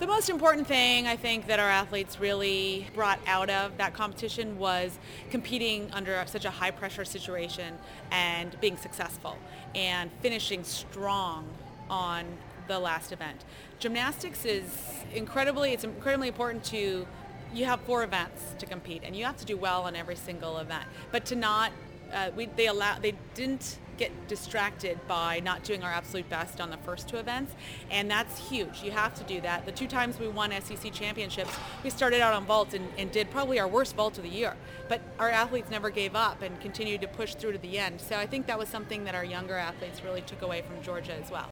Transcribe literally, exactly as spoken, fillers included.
The most important thing I think that our athletes really brought out of that competition was competing under such a high pressure situation and being successful and finishing strong on the last event. Gymnastics is incredibly, it's incredibly important to, you have four events to compete and you have to do well on every single event, but to not, uh, we, they allow, they didn't get distracted by not doing our absolute best on the first two events, and that's huge. You have to do that. The two times we won S E C championships, we started out on vault and, and did probably our worst vault of the year, but our athletes never gave up and continued to push through to the end. So I think that was something that our younger athletes really took away from Georgia as well.